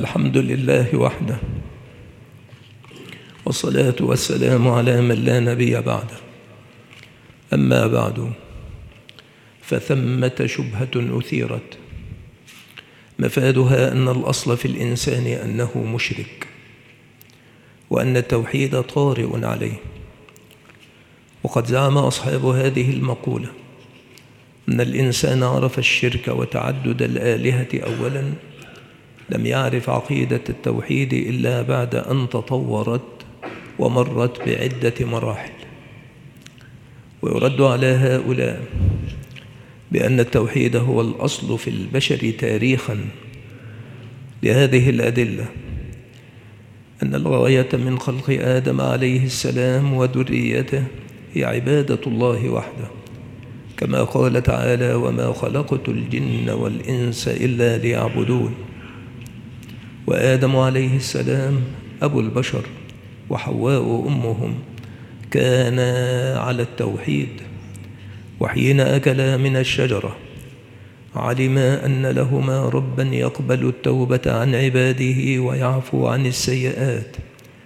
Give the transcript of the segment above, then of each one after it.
الحمد لله وحده، والصلاة والسلام على من لا نبي بعده. أما بعد، فثمة شبهة أثيرت مفادها أن الأصل في الإنسان أنه مشرك، وأن التوحيد طارئ عليه. وقد زعم أصحاب هذه المقولة أن الإنسان عرف الشرك وتعدد الآلهة أولاً، لم يعرف عقيدة التوحيد إلا بعد أن تطورت ومرت بعدة مراحل. ويرد على هؤلاء بأن التوحيد هو الأصل في البشر تاريخاً لهذه الأدلة: أن الغاية من خلق آدم عليه السلام وذريته هي عبادة الله وحده، كما قال تعالى: وما خلقت الجن والإنس إلا ليعبدون. وآدم عليه السلام أبو البشر وحواء أمهم كانا على التوحيد، وحين أكلا من الشجرة علما أن لهما ربا يقبل التوبة عن عباده ويعفو عن السيئات،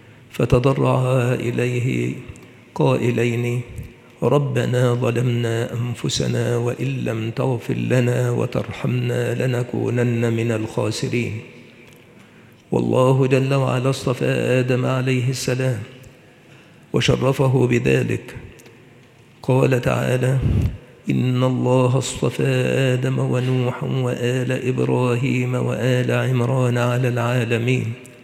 فتضرعا إليه قائلين: ربنا ظلمنا أنفسنا وإن لم تغفر لنا وترحمنا لنكونن من الخاسرين. والله جل وعلا اصطفى آدم عليه السلام وشرفه بذلك. قال تعالى: إن الله اصطفى آدم ونوحا وآل إبراهيم وآل عمران على العالمين،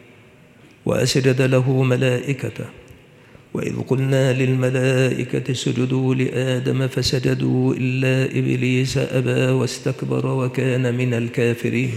وأسجد له ملائكته، وإذ قلنا للملائكة اسجدوا لآدم فسجدوا إلا إبليس أبى واستكبر وكان من الكافرين.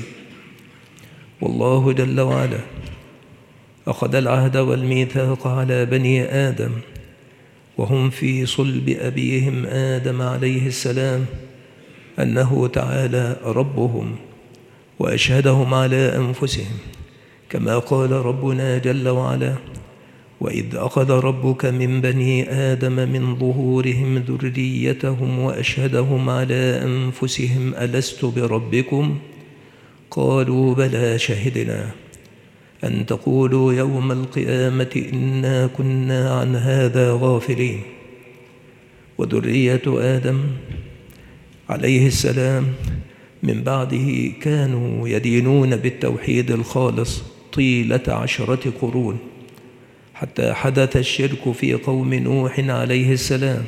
والله جل وعلا أخذ العهد والميثاق على بني آدم وهم في صلب أبيهم آدم عليه السلام أنه تعالى ربهم، وأشهدهم على أنفسهم، كما قال ربنا جل وعلا: وإذ أخذ ربك من بني آدم من ظهورهم ذريتهم وأشهدهم على أنفسهم ألست بربكم؟ قالوا بلى شهدنا أن تقولوا يوم القيامة إنا كنا عن هذا غافلين. وذرية آدم عليه السلام من بعده كانوا يدينون بالتوحيد الخالص طيلة 10 قرون، حتى حدث الشرك في قوم نوح عليه السلام،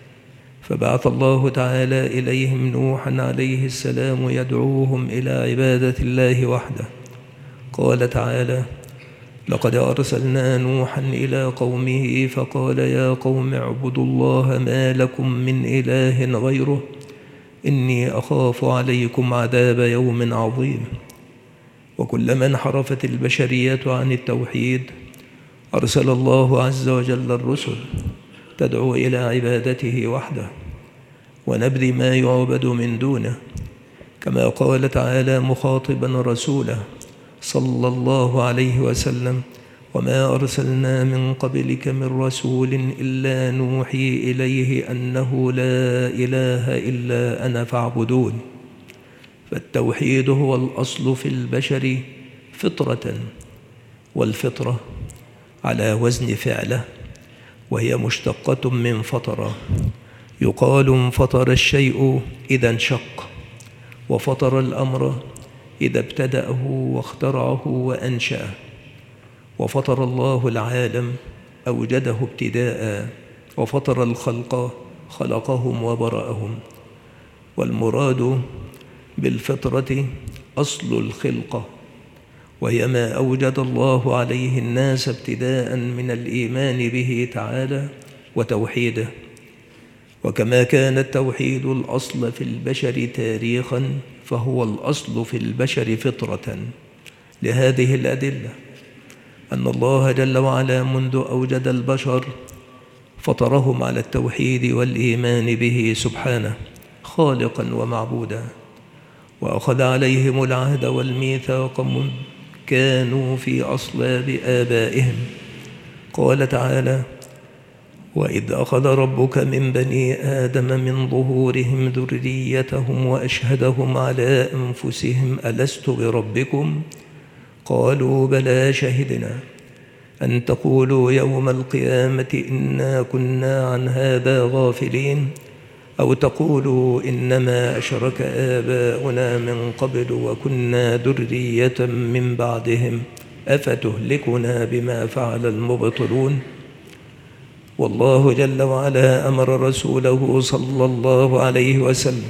فبعث الله تعالى إليهم نوحا عليه السلام يدعوهم إلى عبادة الله وحده. قال تعالى: لقد أرسلنا نوحا إلى قومه فقال يا قوم اعبدوا الله ما لكم من إله غيره إني أخاف عليكم عذاب يوم عظيم. وكلما انحرفت البشرية عن التوحيد أرسل الله عز وجل الرسل تدعو إلى عبادته وحده ونبذ ما يعبد من دونه، كما قال تعالى مخاطبا رسوله صلى الله عليه وسلم: وما أرسلنا من قبلك من رسول إلا نوحي إليه أنه لا إله إلا أنا فاعبدون. فالتوحيد هو الأصل في البشر فطرة، والفطرة على وزن فعله، وهي مشتقة من فطرة. يقال انفطر الشيء إذا انشق، وفطر الأمر إذا ابتدأه واخترعه وأنشأه. وفطر الله العالم أوجده ابتداء، وفطر الخلق خلقهم وبرأهم. والمراد بالفطرة أصل الخلقة، وهي ما أوجد الله عليه الناس ابتداء من الإيمان به تعالى وتوحيده. وكما كان التوحيد الأصل في البشر تاريخا، فهو الأصل في البشر فطرة، لهذه الأدلة: أن الله جل وعلا منذ أوجد البشر فطرهم على التوحيد والإيمان به سبحانه خالقا ومعبودا، وأخذ عليهم العهد والميثاق كانوا في أصلاب آبائهم. قال تعالى: وإذ أخذ ربك من بني آدم من ظهورهم ذريتهم وأشهدهم على أنفسهم ألست بربكم؟ قالوا بلى شهدنا أن تقولوا يوم القيامة إنا كنا عن هذا غافلين، أو تقولوا إنما أشرك آباؤنا من قبل وكنا ذرية من بعدهم أفتهلكنا بما فعل المبطلون. والله جل وعلا أمر رسوله صلى الله عليه وسلم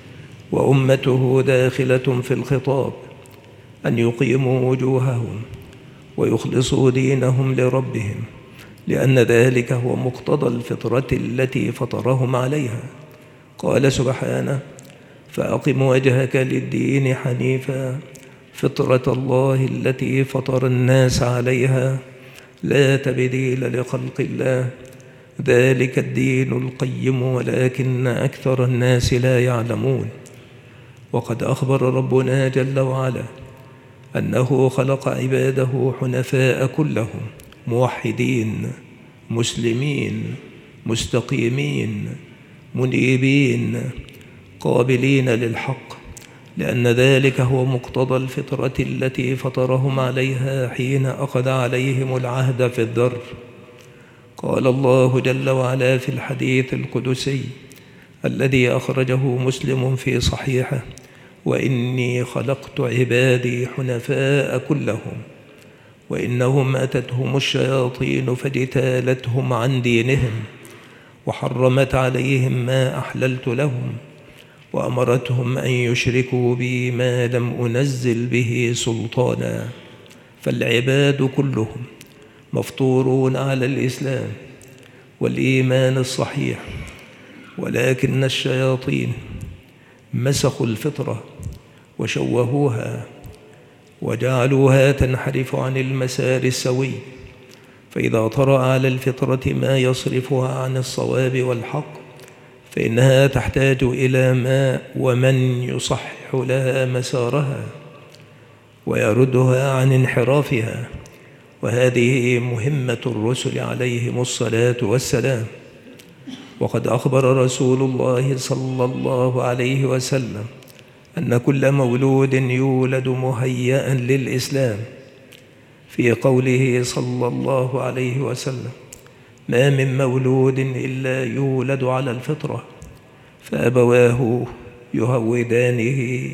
وأمته داخلة في الخطاب أن يقيموا وجوههم ويخلصوا دينهم لربهم، لأن ذلك هو مقتضى الفطرة التي فطرهم عليها. قال سبحانه: فأقم وجهك للدين حنيفا فطرة الله التي فطر الناس عليها لا تبديل لخلق الله ذلك الدين القيم ولكن أكثر الناس لا يعلمون. وقد أخبر ربنا جل وعلا أنه خلق عباده حنفاء كلهم، موحدين مسلمين مستقيمين منيبين قابلين للحق، لأن ذلك هو مقتضى الفطرة التي فطرهم عليها حين أخذ عليهم العهد في الذر. قال الله جل وعلا في الحديث القدسي الذي أخرجه مسلم في صحيحه: وإني خلقت عبادي حنفاء كلهم وإنهم أتتهم الشياطين فاجتالتهم عن دينهم وحرمت عليهم ما أحللت لهم وأمرتهم أن يشركوا بي ما لم أنزل به سلطانا. فالعباد كلهم مفطورون على الإسلام والإيمان الصحيح، ولكن الشياطين مسخوا الفطرة وشوهوها وجعلوها تنحرف عن المسار السوي، فإذا طرأ على الفطرة ما يصرفها عن الصواب والحق فإنها تحتاج إلى ما ومن يصحح لها مسارها ويردها عن انحرافها، وهذه مهمة الرسل عليهم الصلاة والسلام. وقد أخبر رسول الله صلى الله عليه وسلم أن كل مولود يولد مهيئا للإسلام، في قوله صلى الله عليه وسلم: ما من مولود إلا يولد على الفطرة فأبواه يهودانه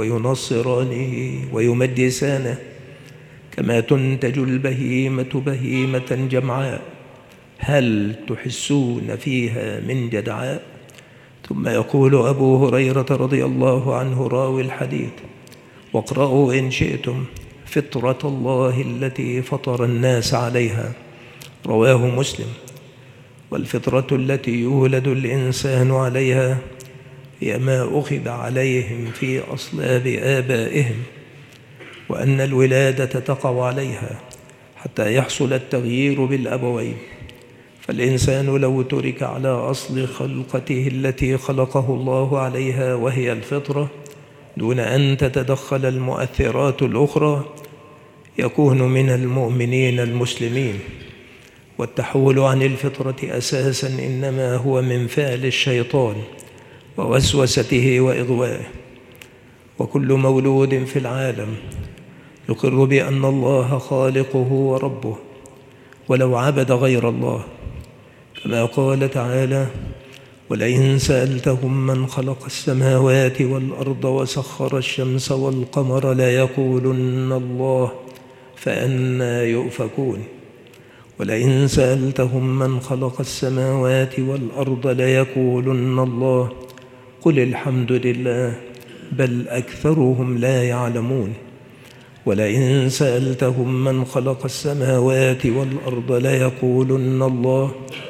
وينصرانه ويمجسانه، كما تنتج البهيمة بهيمة جمعاء هل تحسون فيها من جدعاء. ثم يقول أبو هريرة رضي الله عنه راوي الحديث: واقرأوا إن شئتم فطرة الله التي فطر الناس عليها، رواه مسلم. والفطرة التي يولد الإنسان عليها هي ما أخذ عليهم في أصلاب آبائهم، وأن الولادة تقع عليها حتى يحصل التغيير بالأبوين. فالإنسان لو ترك على أصل خلقته التي خلقه الله عليها وهي الفطرة دون أن تتدخل المؤثرات الأخرى يكون من المؤمنين المسلمين. والتحول عن الفطرة أساسا إنما هو من فعل الشيطان ووسوسته وإغوائه. وكل مولود في العالم يقر بأن الله خالقه وربه ولو عبد غير الله، كما قال تعالى: ولئن سألتهم من خلق السماوات والأرض وسخر الشمس والقمر ليقولن الله فأنى يؤفكون. ولئن سألتهم من خلق السماوات والأرض ليقولن الله قل الحمد لله بل أكثرهم لا يعلمون. ولئن سألتهم من خلق السماوات والأرض ليقولن الله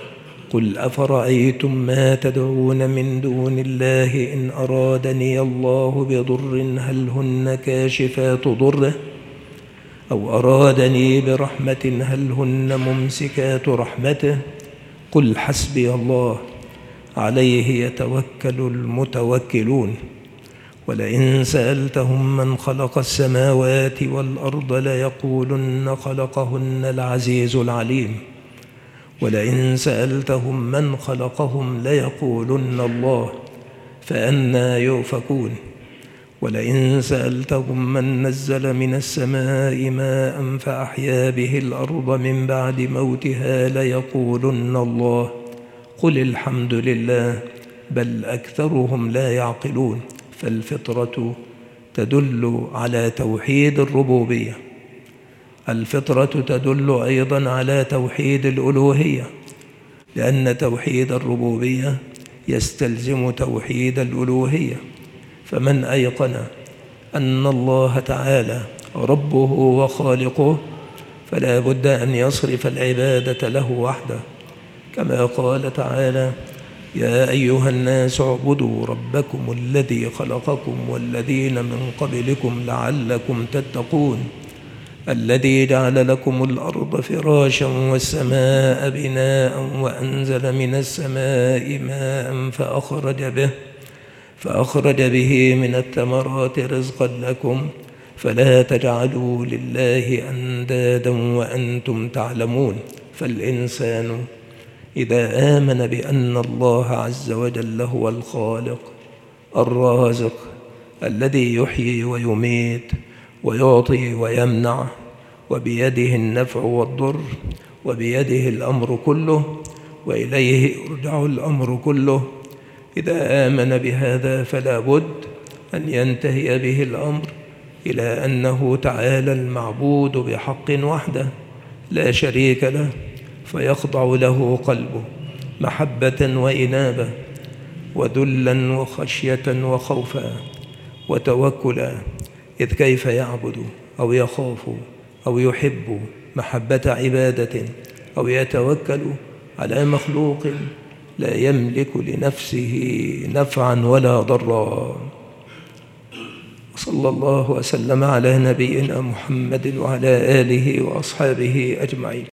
قل أفرأيتم ما تدعون من دون الله إن أرادني الله بضر هل هن كاشفات ضره أو أرادني برحمة هل هن ممسكات رحمته قل حسبي الله عليه يتوكل المتوكلون. ولئن سألتهم من خلق السماوات والأرض ليقولن خلقهن العزيز العليم. ولئن سألتهم من خلقهم ليقولن الله فأنى يؤفكون. ولئن سألتهم من نزل من السماء ماء فأحيا به الأرض من بعد موتها ليقولن الله قل الحمد لله بل أكثرهم لا يعقلون. فالفطرة تدل على توحيد الربوبية. الفطرة تدل أيضا على توحيد الألوهية، لأن توحيد الربوبية يستلزم توحيد الألوهية. فمن أيقن أن الله تعالى ربه وخالقه فلا بد أن يصرف العبادة له وحده، كما قال تعالى: يا أيها الناس اعبدوا ربكم الذي خلقكم والذين من قبلكم لعلكم تتقون الذي جعل لكم الأرض فراشا والسماء بناء وأنزل من السماء ماء فأخرج به من الثمرات رزقا لكم فلا تجعلوا لله أندادا وأنتم تعلمون. فالإنسان إذا آمن بأن الله عز وجل هو الخالق الرازق الذي يحيي ويميت ويعطي ويمنع وبيده النفع والضر وبيده الأمر كله وإليه يرجع الأمر كله، إذا آمن بهذا فلا بد أن ينتهي به الأمر إلى أنه تعالى المعبود بحق وحده لا شريك له، فيخضع له قلبه محبة وإنابة وذلا وخشية وخوفا وتوكلا. إذ كيف يعبد أو يخاف أو يحب محبة عبادة أو يتوكل على مخلوق لا يملك لنفسه نفعا ولا ضرا. صلى الله وسلم على نبينا محمد وعلى آله وأصحابه أجمعين.